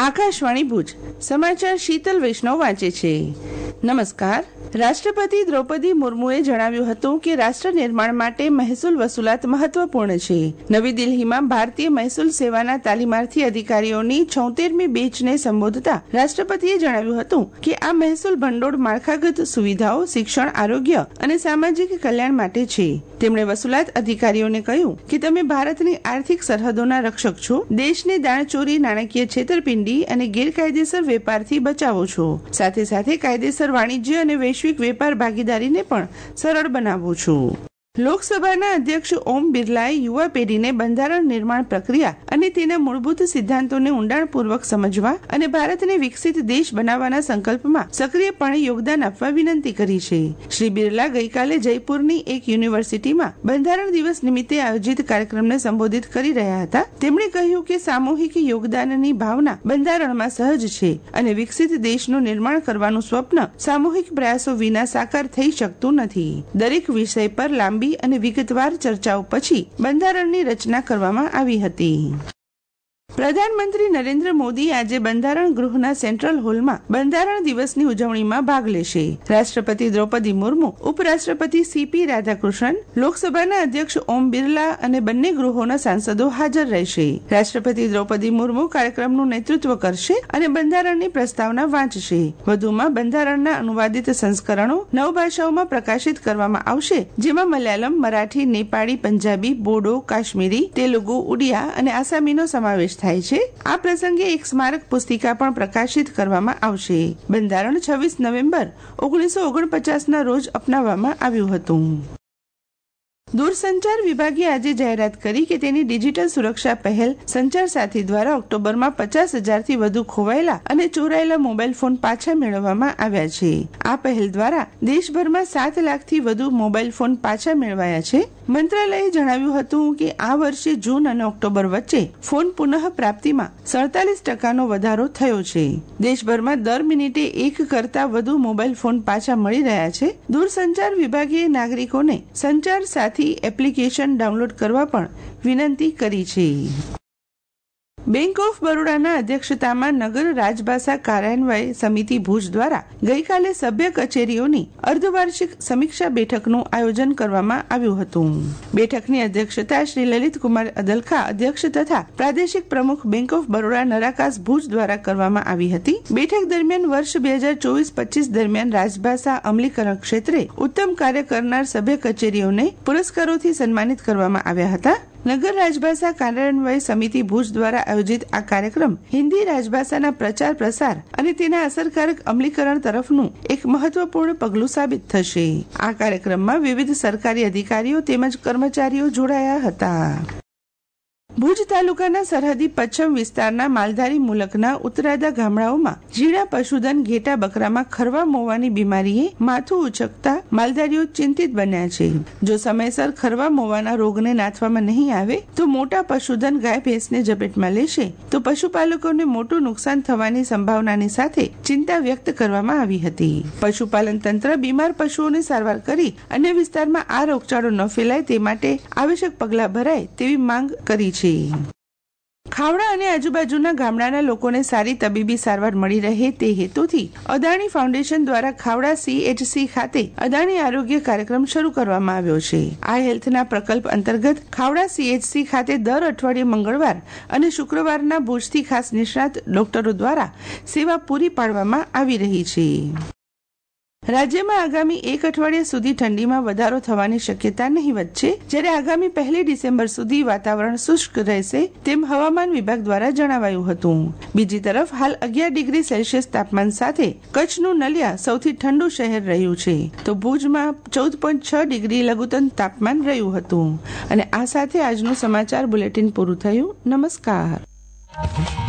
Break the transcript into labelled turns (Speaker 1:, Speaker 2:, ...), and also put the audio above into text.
Speaker 1: આકાશવાણી ભુજ સમાચાર શીતલ વૈષ્ણવ વાંચે છે. નમસ્કાર. રાષ્ટ્રપતિ દ્રૌપદી મુર્મુએ જણાવ્યું હતું કે રાષ્ટ્ર નિર્માણ માટે મહેસૂલ વસૂલાત મહત્વપૂર્ણ છે. નવી દિલ્હીમાં ભારતીય મહેસૂલ સેવાના તાલીમાર્થી અધિકારીઓની 76મી બેચને સંબોધતા રાષ્ટ્રપતિએ જણાવ્યું હતું કે આ મહેસૂલ ભંડોળ માળખાગત સુવિધાઓ, શિક્ષણ, આરોગ્ય અને સામાજિક કલ્યાણ માટે છે. તેમણે વસૂલાત અધિકારીઓને કહ્યું કે તમે ભારતની આર્થિક સરહદોના રક્ષક છો, દેશને દાણચોરી, નાણાકીય છેતરપિંડી અને ગેરકાયદેસર વેપારથી બચાવો છો. સાથે સાથે કાયદેસર વાણિજ્ય અને વૈશ્વિક વેપાર ભાગીદારીને પણ સરળ બનાવો છો. લોકસભાના અધ્યક્ષ ઓમ બિરલાએ યુવા પેઢીને બંધારણ નિર્માણ પ્રક્રિયા અને તેના મૂળભૂત સિદ્ધાંતોને ઊંડાણપૂર્વક સમજવા અને ભારતને વિકસિત દેશ બનાવવાના સંકલ્પમાં સક્રિયપણે યોગદાન આપવા વિનંતી કરી છે. શ્રી બિરલા ગઈકાલે જયપુરની એક યુનિવર્સિટીમાં બંધારણ દિવસ નિમિત્તે આયોજિત કાર્યક્રમને સંબોધિત કરી રહ્યા હતા. તેમણે કહ્યું કે સામૂહિક યોગદાનની ભાવના બંધારણમાં સહજ છે અને વિકસિત દેશનું નિર્માણ કરવાનું સ્વપ્ન સામૂહિક પ્રયાસો વિના સાકાર થઈ શકતું નથી. દરેક વિષય પર લાંબી અને વિગતવાર ચર્ચાઓ પછી બંધારણની રચના કરવામાં આવી હતી. પ્રધાનમંત્રી નરેન્દ્ર મોદી આજે બંધારણ ગૃહના સેન્ટ્રલ હોલમાં બંધારણ દિવસની ઉજવણીમાં ભાગ લેશે. રાષ્ટ્રપતિ દ્રૌપદી મુર્મુ, ઉપરાષ્ટ્રપતિ CP રાધાકૃષ્ણન, લોકસભાના અધ્યક્ષ ઓમ બિરલા અને બંને ગૃહોના સાંસદો હાજર રહેશે. રાષ્ટ્રપતિ દ્રૌપદી મુર્મુ કાર્યક્રમનું નેતૃત્વ કરશે અને બંધારણની પ્રસ્તાવના વાંચશે. વધુમાં બંધારણના અનુવાદિત સંસ્કરણો 9 ભાષાઓમાં પ્રકાશિત કરવામાં આવશે, જેમાં મલયાલમ, મરાઠી, નેપાળી, પંજાબી, બોડો, કાશ્મીરી, તેલુગુ, ઉડિયા અને આસામીનો સમાવેશ થાય છે. આ પ્રસંગે એક સ્મારક પુસ્તિકા પણ પ્રકાશિત કરવામાં આવશે. બંધારણ 26 નવેમ્બર 1949ના રોજ અપનાવવામાં આવ્યું હતું. દૂરસંચાર વિભાગે આજે જાહેરાત કરી કે તેની ડિજિટલ સુરક્ષા પહેલ સંચાર સાથી દ્વારા ઓક્ટોબરમાં 50,000થી વધુ ખોવાયેલા અને ચોરાયેલા મોબાઈલ ફોન પાછા મેળવવામાં આવ્યા છે. આ પહેલ દ્વારા દેશભરમાં 7 લાખથી વધુ મોબાઈલ ફોન પાછા મેળવાયા છે. મંત્રાલયે જણાવ્યું હતું કે આ વર્ષે જૂન અને ઓક્ટોબર વચ્ચે ફોન પુનઃ પ્રાપ્તિમાં 47% વધારો થયો છે. દેશભરમાં દર મિનિટે 1 કરતા વધુ મોબાઈલ ફોન પાછા મળી રહ્યા છે. દૂરસંચાર વિભાગે નાગરિકોને સંચાર સાથી એપ્લિકેશન ડાઉનલોડ કરવા પણ વિનંતી કરી છે. બેંક ઓફ બરોડાના અધ્યક્ષતામાં નગર રાજભાષા કાર્યાન્વયન સમિતિ ભુજ દ્વારા ગઈકાલે સભ્ય કચેરીઓની અર્ધવાર્ષિક સમીક્ષા બેઠકનું આયોજન કરવામાં આવ્યું હતું. બેઠકની અધ્યક્ષતા શ્રી લલિતકુમાર અદલખા, અધ્યક્ષ તથા પ્રાદેશિક પ્રમુખ બેંક ઓફ બરોડા નરાકાસ ભુજ દ્વારા કરવામાં આવી હતી. બેઠક દરમિયાન વર્ષ 2024-25 દરમિયાન રાજભાષા અમલીકરણ ક્ષેત્રે ઉત્તમ કાર્ય કરનાર સભ્ય કચેરીઓને પુરસ્કારોથી સન્માનિત કરવામાં આવ્યા હતા. નગર રાજભાષા કાર્યાન્વયન સમિતિ ભુજ દ્વારા આયોજિત આ કાર્યક્રમ હિન્દી રાજભાષાના પ્રચાર પ્રસાર અને તેના અસરકારક અમલીકરણ તરફનું એક મહત્વપૂર્ણ પગલું સાબિત થશે. આ કાર્યક્રમમાં વિવિધ સરકારી અધિકારીઓ તેમજ કર્મચારીઓ જોડાયા હતા. ભુજ તાલુકાના સરહદી પશ્ચિમ વિસ્તારના માલધારી મુલકના ઉતરાદા ગામડાઓમાં ઝીણા પશુધન ઘેટા બકરામાં ખરવા મોવાની બીમારીએ માથું ઉચકતા માલધારીઓ ચિંતિત બન્યા છે. જો સમયસર ખરવા મોવાના રોગને નાથવામાં નહીં આવે તો મોટા પશુધન ગાય ભેંસને ઝપેટમાં લેશે તો પશુપાલકોને મોટું નુકસાન થવાની સંભાવનાની સાથે ચિંતા વ્યક્ત કરવામાં આવી હતી. પશુપાલન તંત્ર બીમાર પશુઓની સારવાર કરી અન્ય વિસ્તારમાં આ રોગચાળો ન ફેલાય તે માટે આવશ્યક પગલાં ભરાય તેવી માંગ કરી છે. ખાવડા અને આજુબાજુના ગામડાના લોકોને સારી તબીબી સારવાર મળી રહે તે હેતુથી અદાણી ફાઉન્ડેશન દ્વારા ખાવડા CHC ખાતે અદાણી આરોગ્ય કાર્યક્રમ શરૂ કરવામાં આવ્યો છે. આ હેલ્થના પ્રકલ્પ અંતર્ગત ખાવડા CHC ખાતે દર અઠવાડિયે મંગળવાર અને શુક્રવારના ભુજથી ખાસ નિષ્ણાત ડોક્ટરો દ્વારા સેવા પૂરી પાડવામાં આવી રહી છે. રાજ્યમાં આગામી 1 અઠવાડિયા સુધી ઠંડીમાં વધારો થવાની શક્યતા નહીવત છે, જ્યારે આગામી 1 ડિસેમ્બર સુધી વાતાવરણ શુષ્ક રહેશે તેમ હવામાન વિભાગ દ્વારા જણાવાયું હતું. બીજી તરફ હાલ 11 ડિગ્રી સેલ્સિયસ તાપમાન સાથે કચ્છનું નલિયા સૌથી ઠંડુ શહેર રહ્યું છે, તો ભુજમાં 14.6 ડિગ્રી લઘુત્તમ તાપમાન રહ્યું હતું. અને આ સાથે આજનું સમાચાર બુલેટિન પૂરું થયું. નમસ્કાર.